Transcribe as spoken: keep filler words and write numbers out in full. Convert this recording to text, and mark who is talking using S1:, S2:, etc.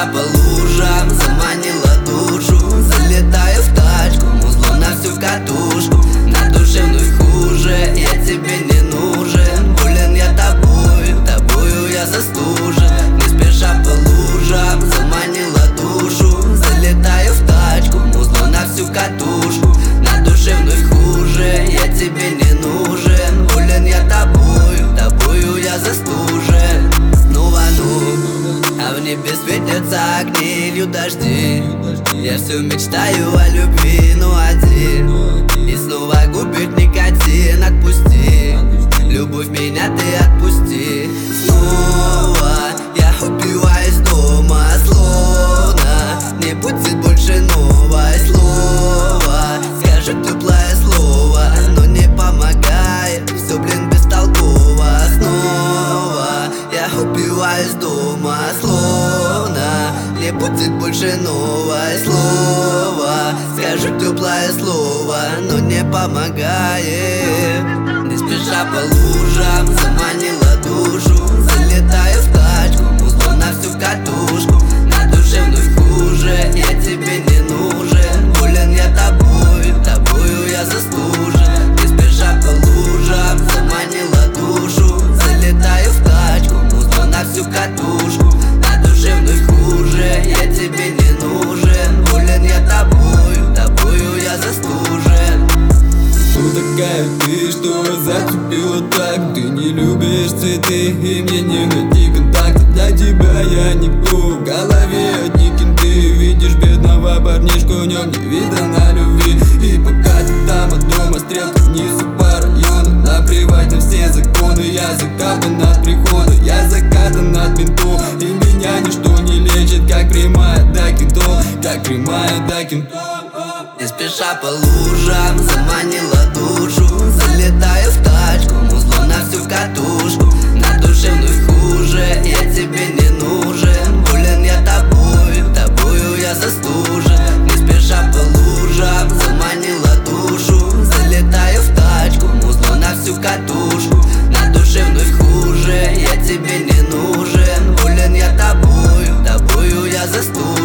S1: спеша по лужам, заманила душу. Залетаю в тачку, музло на всю катушку. На душе вновь хуже, я тебе не нужен. Болен я тобою, тобою я застужен. Не спеша по лужам, заманила душу. Залетаю в тачку, музло на всю катушку. На душе вновь хуже, я тебе не нужен. Болен я тобою, тобою я застужен. Снова ну, а в небе светятся огни, льют дожди. Я все мечтаю о любви, но один. И снова губит никотин, отпусти. Любовь меня ты отпусти. Снова я убиваюсь дома, словно не будет больше новое слово. Скажу теплое слово, но не помогает. Все, блин, бестолково. Снова я убиваюсь дома, словно не будет больше новое слово. Скажу теплое слово, но не помогает. Не спеша по лужам, заманила душу. Залетаю в тачку, музло на всю катушку. На душе вновь хуже, я тебе не нужен. Болен я тобою, тобою я застужен. Не спеша по лужам, заманила душу. Залетаю в тачку, музло на всю катушку. На душе вновь хуже, я тебе не нужен. Болен я тобою, тобою я застужен.
S2: Кто такая ты, что зацепила так? Ты не любишь цветы и мне не найти контакт. Для тебя я никто, в голове одни кенты. Видишь бедного парнишку, в нем не видно любви. И пока ты там от дома, стрелка внизу по району. Наплевать на все законы, я закатан от прихода. Я закатан от бинтов, и меня ничто не лечит. Как прямая до кентов, как прямая до кентов.
S1: Не спеша по лужам, заманила душу. Залетаю в тачку, музло на всю катушку. На душе вновь хуже, я тебе не нужен. Болен я тобою, тобою я застужен. Не спеша по лужам, заманила душу. Залетаю в тачку, музло на всю катушку. На душе вновь хуже, я тебе не нужен. Болен я тобою, тобою я застужен.